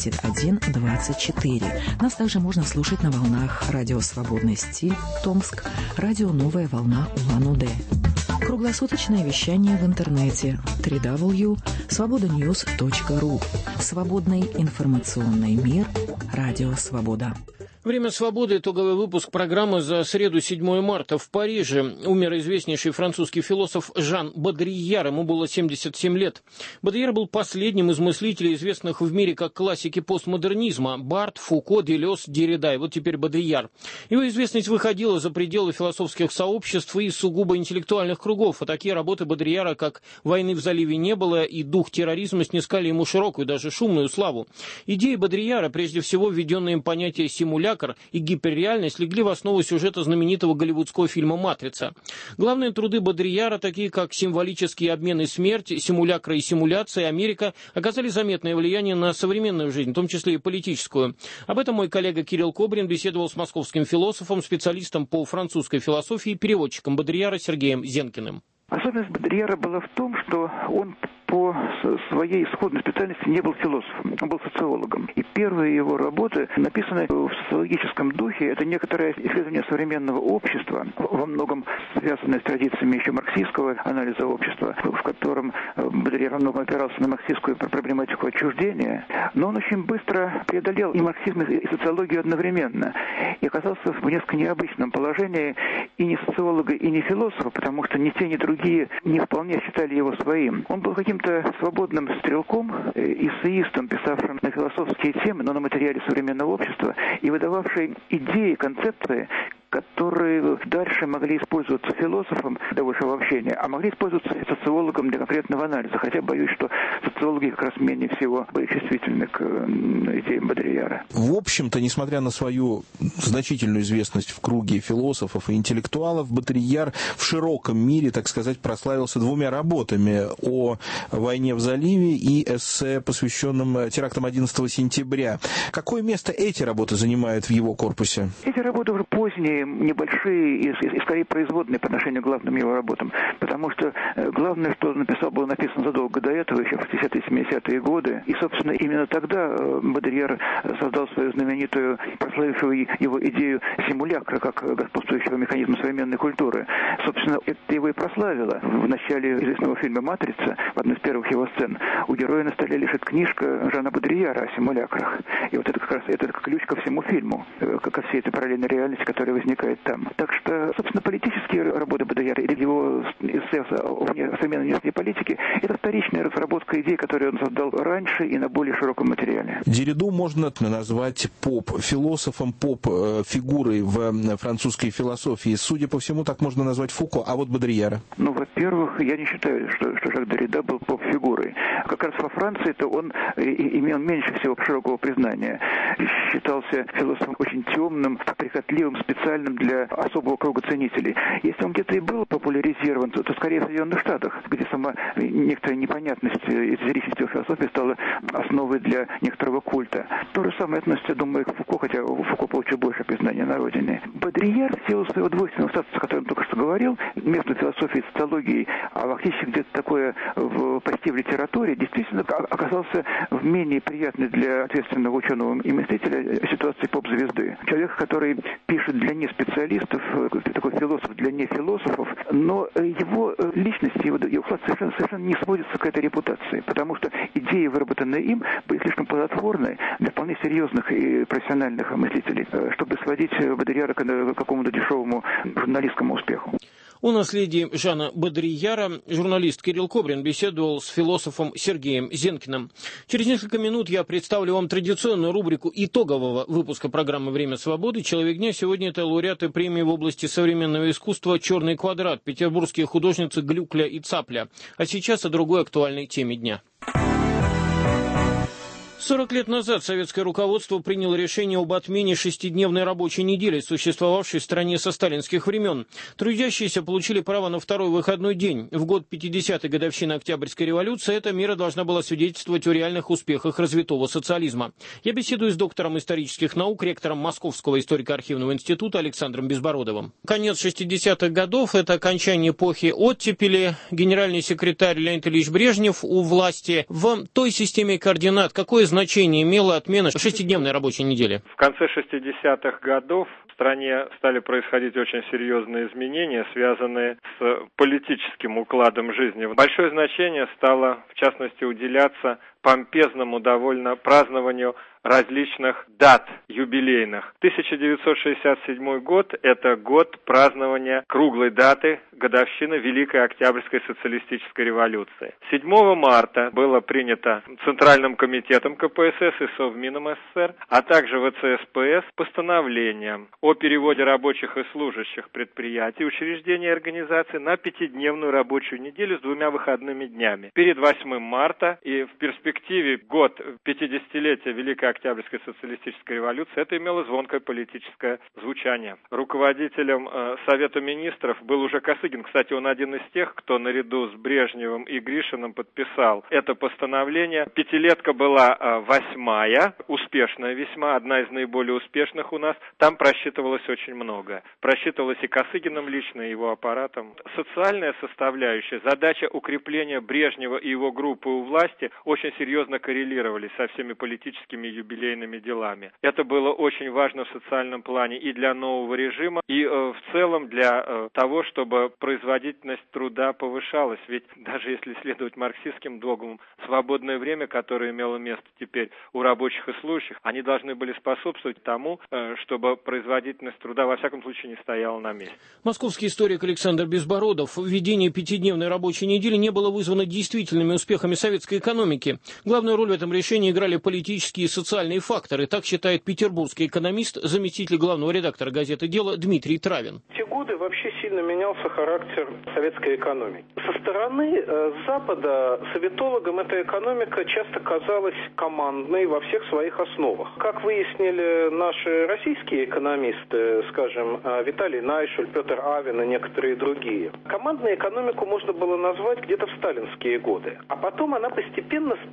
71,24. Нас также можно слушать на волнах Радио Свободный стиль, Томск, Радио Новая волна Улан-Удэ. Круглосуточное вещание в интернете www.svobodanews.ru. Свободный информационный мир. Радио Свобода. Время свободы. Итоговый выпуск программы за среду 7 марта. В Париже умер известнейший французский философ Жан Бодрияр. Ему было 77 лет. Бодрияр был последним из мыслителей, известных в мире как классики постмодернизма. Барт, Фуко, Делез, Деррида. И вот теперь Бодрияр. Его известность выходила за пределы философских сообществ и сугубо интеллектуальных кругов. А такие работы Бодрияра, как «Войны в заливе не было» и «Дух терроризма» снискали ему широкую, даже шумную славу. Идеи Бодрияра, прежде всего введенные им понятие «симулякр» и гиперреальность, легли в основу сюжета знаменитого голливудского фильма «Матрица». Главные труды Бодрияра, такие как «Символический обмен и смерть», «Симулякры и симуляции», «Америка», оказали заметное влияние на современную жизнь, в том числе и политическую. Об этом мой коллега Кирилл Кобрин беседовал с московским философом, специалистом по французской философии и переводчиком Бодрияра Сергеем Зенкиным. Особенность Бодрияра была в том, что он по своей исходной специальности не был философом, он был социологом. И первые его работы написаны в социологическом духе. Это некоторое исследование современного общества, во многом связанное с традициями еще марксистского анализа общества, в котором Бодрияр во многом опирался на марксистскую проблематику отчуждения. Но он очень быстро преодолел и марксизм, и социологию одновременно. И оказался в несколько необычном положении и не социолога, и не философа, потому что ни те, ни другие не вполне считали его своим. Он был каким-то свободным стрелком, эссеистом, писавшим на философские темы, но на материале современного общества, и выдававший идеи, концепции, которые дальше могли использоваться философом для высшего общения, а могли использоваться социологом для конкретного анализа. Хотя боюсь, что социологи как раз менее всего были чувствительны к идеям Бодрияра. В общем-то, несмотря на свою значительную известность в круге философов и интеллектуалов, Бодрияр в широком мире, так сказать, прославился двумя работами о войне в заливе и эссе, посвященном терактам 11 сентября. Какое место эти работы занимают в его корпусе? Эти работы уже поздние они небольшие и скорее производные по отношению к главным его работам. Потому что главное, что он написал, было написано задолго до этого, еще в 60-70-е годы. И, собственно, именно тогда Бодрияр создал свою знаменитую, прославившую его идею симулякра как господствующего механизма современной культуры. Собственно, это его и прославило. В начале известного фильма «Матрица», в одной из первых его сцен, у героя на столе лежит книжка Жана Бодрияра о симулякрах. И вот это как раз это ключ ко всему фильму, ко всей этой параллельной реальности, которая возникает там. Так что, собственно, политические работы Бодрияра или его эссе о современной внешней политике – это вторичная разработка идей, которые он создал раньше и на более широком материале. Дерриду можно назвать поп-философом, поп-фигурой в французской философии. Судя по всему, так можно назвать Фуко, а вот Бодрияра. Ну, во-первых, я не считаю, что Жак Деррида был поп-фигурой. Как раз во Франции-то он имел меньше всего широкого признания. Считался философом очень темным, прихотливым, специальным для особого круга ценителей. Если он где-то и был популяризирован, то скорее в Соединенных Штатах, где сама некоторая непонятность эзотерической философии стала основой для некоторого культа. То же самое относится, думаю, к Фуко, хотя Фуко получил больше признания на родине. Бодрияр, в силу своего двойственного статуса, о котором я только что говорил, между философией и социологией, а фактически где-то такое почти в литературе, действительно оказался в менее приятной для ответственного ученого и мыслителя ситуации поп-звезды. Человек, который пишет для неспециалистов, такой философ для нефилософов, но его личность, его вклад совершенно не сводится к этой репутации, потому что идеи, выработанные им, были слишком плодотворны для вполне серьезных и профессиональных мыслителей, чтобы сводить Бодрияра к какому-то дешевому журналистскому успеху. О наследии Жана Бодрияра журналист Кирилл Кобрин беседовал с философом Сергеем Зенкиным. Через несколько минут я представлю вам традиционную рубрику итогового выпуска программы «Время свободы». «Человек дня» сегодня это лауреаты премии в области современного искусства «Черный квадрат», петербургские художницы Глюкля и Цапля. А сейчас о другой актуальной теме дня. 40 лет назад советское руководство приняло решение об отмене 6-дневной рабочей недели, существовавшей в стране со сталинских времен. Трудящиеся получили право на второй выходной день. В год 50-й годовщины Октябрьской революции эта мера должна была свидетельствовать о реальных успехах развитого социализма. Я беседую с доктором исторических наук, ректором Московского историко-архивного института Александром Безбородовым. Конец 60-х годов – это окончание эпохи оттепели. Генеральный секретарь Леонид Ильич Брежнев у власти. В той системе координат какое значение имела отмена 6-дневной рабочей недели? В конце 60-х годов в стране стали происходить очень серьезные изменения, связанные с политическим укладом жизни. Большое значение стало, в частности, уделяться помпезному довольно празднованию различных дат юбилейных. 1967 год – это год празднования круглой даты годовщины Великой Октябрьской социалистической революции. 7 марта было принято Центральным комитетом КПСС и Совмином СССР, а также ВЦСПС постановление о переводе рабочих и служащих предприятий, учреждений и организаций на 5-дневную рабочую неделю с 2 выходными днями. Перед 8 марта и в перспективе год 50-летия Великой Октябрьской социалистической революции это имело звонкое политическое звучание. Руководителем Совета министров был уже Косыгин. Кстати, он один из тех, кто наряду с Брежневым и Гришиным подписал это постановление. Пятилетка была 8-я, успешная весьма, одна из наиболее успешных у нас. Там просчитывалось очень много. Просчитывалось и Косыгиным лично, и его аппаратом. Социальная составляющая, задача укрепления Брежнева и его группы у власти очень серьезно коррелировались со всеми политическими юбилейными делами. Это было очень важно в социальном плане и для нового режима, и в целом для того, чтобы производительность труда повышалась. Ведь даже если следовать марксистским догмам, свободное время, которое имело место теперь у рабочих и служащих, они должны были способствовать тому, чтобы производительность труда во всяком случае не стояла на месте. Московский историк Александр Безбородов. Введение 5-дневной рабочей недели не было вызвано действительными успехами советской экономики. Главную роль в этом решении играли политические и социальные факторы. Так считает петербургский экономист, заместитель главного редактора газеты «Дело» Дмитрий Травин. В те годы вообще сильно менялся характер советской экономики. Со стороны Запада советологам эта экономика часто казалась командной во всех своих основах. Как выяснили наши российские экономисты, скажем, Виталий Найшуль, Петр Авен и некоторые другие, командную экономику можно было назвать где-то в сталинские годы. А потом она постепенно стала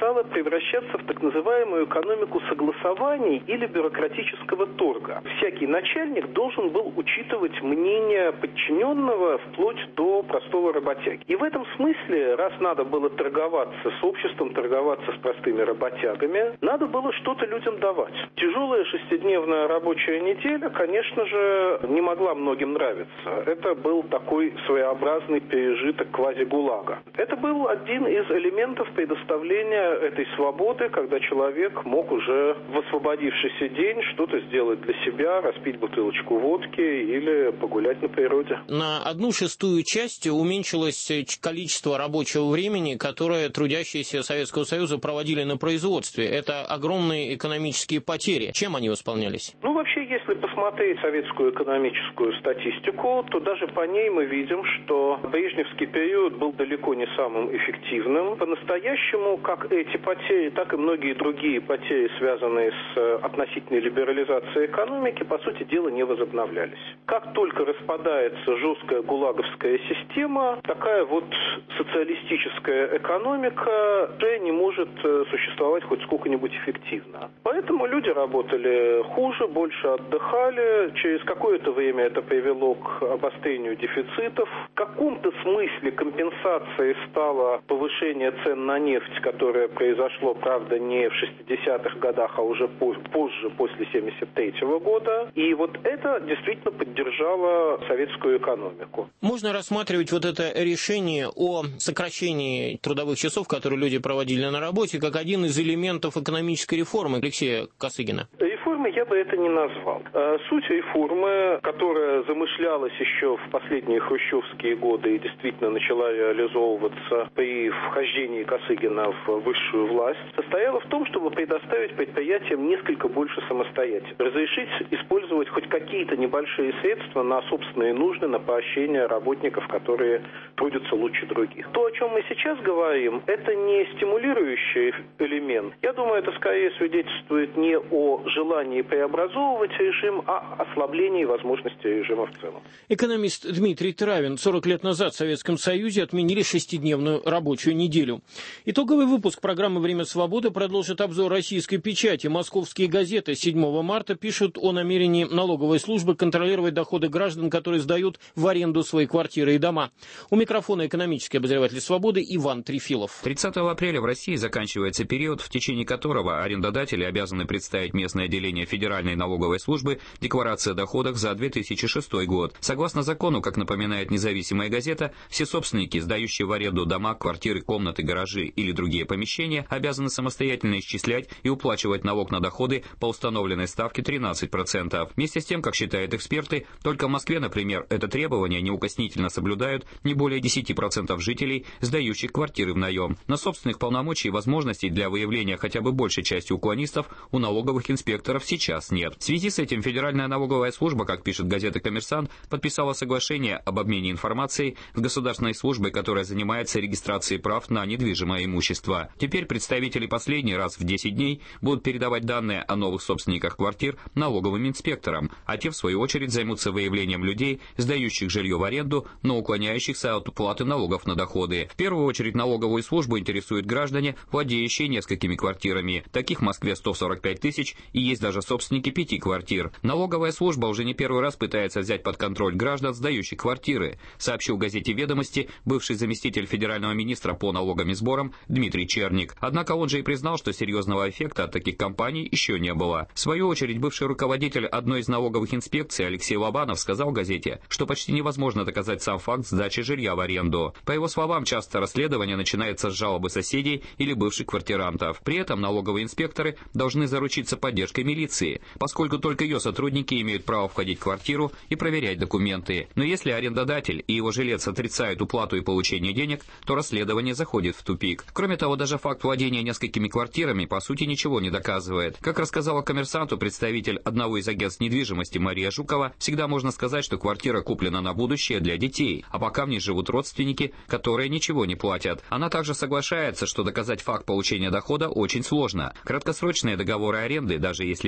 стала превращаться в так называемую экономику согласований или бюрократического торга. Всякий начальник должен был учитывать мнение подчиненного вплоть до простого работяги. И в этом смысле, раз надо было торговаться с обществом, торговаться с простыми работягами, надо было что-то людям давать. Тяжелая шестидневная рабочая неделя, конечно же, не могла многим нравиться. Это был такой своеобразный пережиток квази-гулага. Это был один из элементов предоставления этой свободы, когда человек мог уже в освободившийся день что-то сделать для себя, распить бутылочку водки или погулять на природе. На 1/6 часть уменьшилось количество рабочего времени, которое трудящиеся Советского Союза проводили на производстве. Это огромные экономические потери. Чем они восполнялись? Вообще, если посмотреть советскую экономическую статистику, то даже по ней мы видим, что брежневский период был далеко не самым эффективным. По-настоящему, как эти потери, так и многие другие потери, связанные с относительной либерализацией экономики, по сути дела, не возобновлялись. Как только распадается жесткая гулаговская система, такая вот социалистическая экономика уже не может существовать хоть сколько-нибудь эффективно. Поэтому люди работали хуже, больше отдыхали. Через какое-то время это привело к обострению дефицитов. В каком-то смысле компенсацией стало повышение цен на нефть, которое произошло, правда, не в 60-х годах, а уже позже, после 1973 года. И вот это действительно поддержало советскую экономику. Можно рассматривать вот это решение о сокращении трудовых часов, которые люди проводили на работе, как один из элементов экономической реформы Алексея Косыгина? Реформы я бы это не назвал. Суть реформы, которая замышлялась еще в последние хрущевские годы и действительно начала реализовываться при вхождении Косыгина в высшую власть, состояла в том, чтобы предоставить предприятиям несколько больше самостоятельности, разрешить использовать хоть какие-то небольшие средства на собственные нужды, на поощрение работников, которые трудятся лучше других. То, о чем мы сейчас говорим, это не стимулирующий элемент. Я думаю, это скорее свидетельствует не о желании преобразовывать режим, а ослаблении возможностей режима в целом. Экономист Дмитрий Травин. 40 лет назад в Советском Союзе отменили 6-дневную рабочую неделю. Итоговый выпуск программы «Время свободы» продолжит обзор российской печати. Московские газеты 7 марта пишут о намерении налоговой службы контролировать доходы граждан, которые сдают в аренду свои квартиры и дома. У микрофона экономический обозреватель «Свободы» Иван Трефилов. 30 апреля в России заканчивается период, в течение которого арендодатели обязаны представить местное отделение Федеральной налоговой службы декларации о доходах за 2006 год. Согласно закону, как напоминает независимая газета, все собственники, сдающие в аренду дома, квартиры, комнаты, гаражи или другие помещения, обязаны самостоятельно исчислять и уплачивать налог на доходы по установленной ставке 13%. Вместе с тем, как считают эксперты, только в Москве, например, это требование неукоснительно соблюдают не более 10% жителей, сдающих квартиры в наем. Но собственных полномочий и возможностей для выявления хотя бы большей части уклонистов у налоговых инспекторов сейчас нет. В связи с этим Федеральная налоговая служба, как пишет газета «Коммерсант», подписала соглашение об обмене информацией с государственной службой, которая занимается регистрацией прав на недвижимое имущество. Теперь представители последний раз в 10 дней будут передавать данные о новых собственниках квартир налоговым инспекторам, а те, в свою очередь, займутся выявлением людей, сдающих жилье в аренду, но уклоняющихся от уплаты налогов на доходы. В первую очередь налоговую службу интересуют граждане, владеющие несколькими квартирами. Таких в Москве 145 тысяч, и есть даже собственники 5 квартир. Налоговая служба уже не первый раз пытается взять под контроль граждан, сдающих квартиры, сообщил газете «Ведомости» бывший заместитель федерального министра по налогам и сборам Дмитрий Черник. Однако он же и признал, что серьезного эффекта от таких компаний еще не было. В свою очередь, бывший руководитель одной из налоговых инспекций Алексей Лобанов сказал газете, что почти невозможно доказать сам факт сдачи жилья в аренду. По его словам, часто расследование начинается с жалобы соседей или бывших квартирантов. При этом налоговые инспекторы должны заручиться поддержкой милиции, поскольку только ее сотрудники имеют право входить в квартиру и проверять документы. Но если арендодатель и его жилец отрицают уплату и получение денег, то расследование заходит в тупик. Кроме того, даже факт владения несколькими квартирами по сути ничего не доказывает. Как рассказала «Коммерсанту» представитель одного из агентств недвижимости Мария Жукова, всегда можно сказать, что квартира куплена на будущее для детей, а пока в ней живут родственники, которые ничего не платят. Она также соглашается, что доказать факт получения дохода очень сложно. Краткосрочные договоры аренды, даже если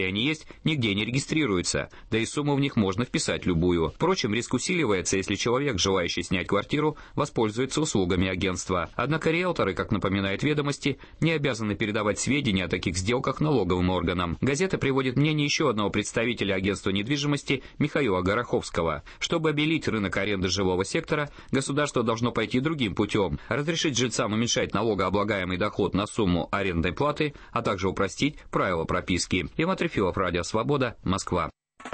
они есть, нигде не регистрируются, да и сумму в них можно вписать любую. Впрочем, риск усиливается, если человек, желающий снять квартиру, воспользуется услугами агентства. Однако риэлторы, как напоминают «Ведомости», не обязаны передавать сведения о таких сделках налоговым органам. Газета приводит мнение еще одного представителя агентства недвижимости Михаила Гороховского. Чтобы обелить рынок аренды жилого сектора, государство должно пойти другим путем, разрешить жильцам уменьшать налогооблагаемый доход на сумму арендной платы, а также упростить правила прописки. Иван Трефилов, Радио Свобода, Москва.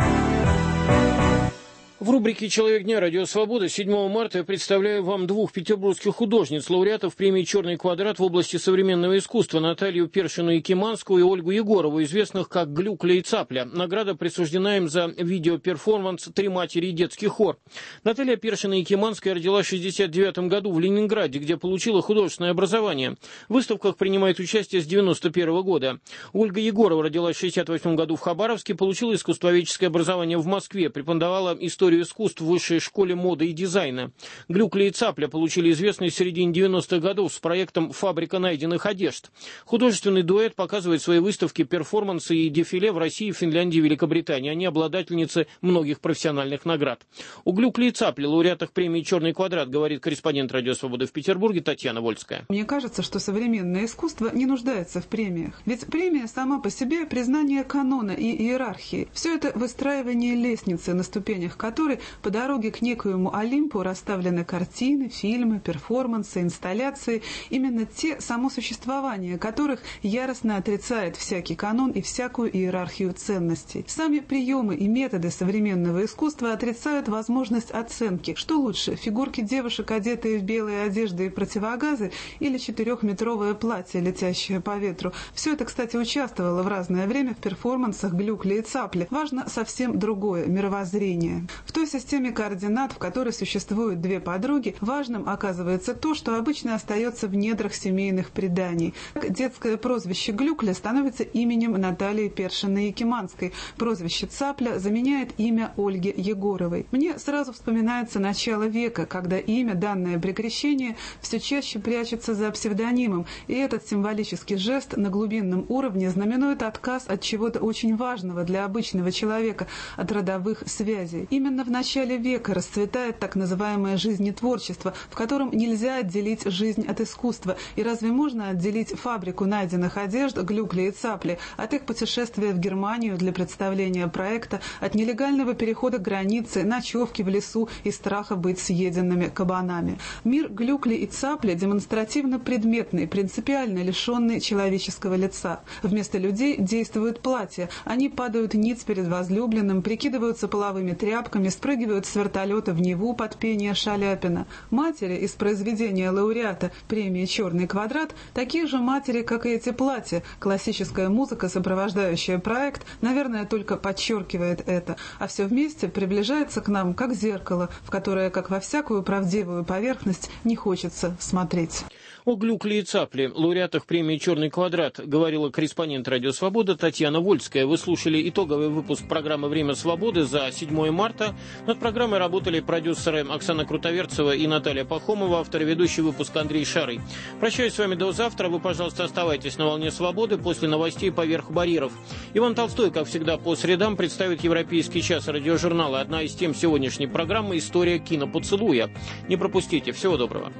В рубрике «Человек дня» Радио Свобода 7 марта я представляю вам двух петербургских художниц, лауреатов премии «Черный квадрат» в области современного искусства Наталью Першину-Якиманскую и Ольгу Егорову, известных как «Глюкля и Цапля». Награда присуждена им за видеоперформанс «Три матери и детский хор». Наталья Першина-Якиманская родилась в 1969 году в Ленинграде, где получила художественное образование. В выставках принимает участие с 1991 года. Ольга Егорова родилась в 1968 году в Хабаровске, получила искусствоведческое образование в Москве, преподавала историю искусств в Высшей школе моды и дизайна. Глюкля и Цапля получили известность в середине 90-х годов с проектом «Фабрика найденных одежд». Художественный дуэт показывает свои выставки, перформансы и дефиле в России, Финляндии и Великобритании. Они обладательницы многих профессиональных наград. У Глюкли и Цапли, лауреатах премии «Черный квадрат», говорит корреспондент «Радио Свободы» в Петербурге Татьяна Вольская. Мне кажется, что современное искусство не нуждается в премиях. Ведь премия сама по себе признание канона и иерархии. Все это выстраивание лестницы, на ступенях которой по дороге к некоему Олимпу расставлены картины, фильмы, перформансы, инсталляции, именно те, само существование которых яростно отрицает всякий канон и всякую иерархию ценностей. Сами приемы и методы современного искусства отрицают возможность оценки. Что лучше, фигурки девушек, одетые в белые одежды и противогазы, или 4-метровое платье, летящее по ветру? Все это, кстати, участвовало в разное время в перформансах «Глюкли и Цапли». Важно совсем другое – мировоззрение. В той системе координат, в которой существуют две подруги, важным оказывается то, что обычно остается в недрах семейных преданий. Детское прозвище Глюкля становится именем Натальи Першиной-Якиманской. Прозвище Цапля заменяет имя Ольги Егоровой. Мне сразу вспоминается начало века, когда имя, данное при крещении, все чаще прячется за псевдонимом, и этот символический жест на глубинном уровне знаменует отказ от чего-то очень важного для обычного человека, от родовых связей. Именно в начале века расцветает так называемое жизнетворчество, в котором нельзя отделить жизнь от искусства. И разве можно отделить фабрику найденных одежд Глюкли и Цапли от их путешествия в Германию для представления проекта, от нелегального перехода границы, ночевки в лесу и страха быть съеденными кабанами? Мир Глюкли и Цапли демонстративно предметный, принципиально лишенный человеческого лица. Вместо людей действуют платья. Они падают ниц перед возлюбленным, прикидываются половыми тряпками, спрыгивают с вертолета в Неву под пение Шаляпина. Матери из произведения лауреата премии «Черный квадрат» такие же матери, как и эти платья. Классическая музыка, сопровождающая проект, наверное, только подчеркивает это. А все вместе приближается к нам, как зеркало, в которое, как во всякую правдивую поверхность, не хочется смотреть. О Глюкле и Цапле, лауреатах премии «Черный квадрат», говорила корреспондент «Радио Свобода» Татьяна Вольская. Вы слушали итоговый выпуск программы «Время свободы» за 7 марта. Над программой работали продюсеры Оксана Крутоверцева и Наталья Пахомова, автор и ведущий выпуска Андрей Шарый. Прощаюсь с вами до завтра. Вы, пожалуйста, оставайтесь на волне свободы после новостей «Поверх барьеров». Иван Толстой, как всегда, по средам представит «Европейский час» радиожурнала. Одна из тем сегодняшней программы – история кинопоцелуя. Не пропустите. Всего доброго.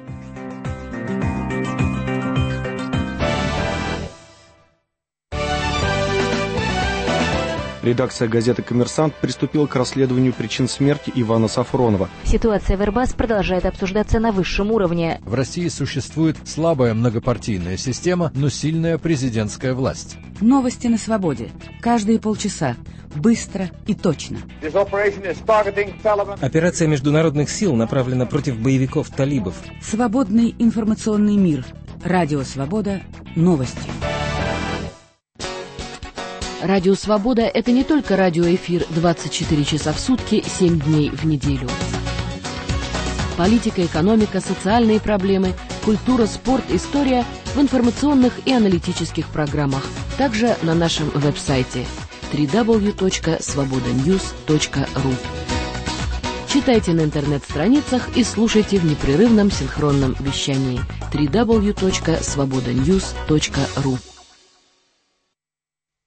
Редакция газеты «Коммерсант» приступила к расследованию причин смерти Ивана Сафронова. Ситуация в Airbus продолжает обсуждаться на высшем уровне. В России существует слабая многопартийная система, но сильная президентская власть. Новости на свободе. Каждые полчаса. Быстро и точно. Операция международных сил направлена против боевиков-талибов. Свободный информационный мир. Радио «Свобода». Новости. Радио «Свобода» — это не только радиоэфир 24 часа в сутки, 7 дней в неделю. Политика, экономика, социальные проблемы, культура, спорт, история в информационных и аналитических программах. Также на нашем веб-сайте www.svobodanews.ru. Читайте на интернет-страницах и слушайте в непрерывном синхронном вещании www.svobodanews.ru.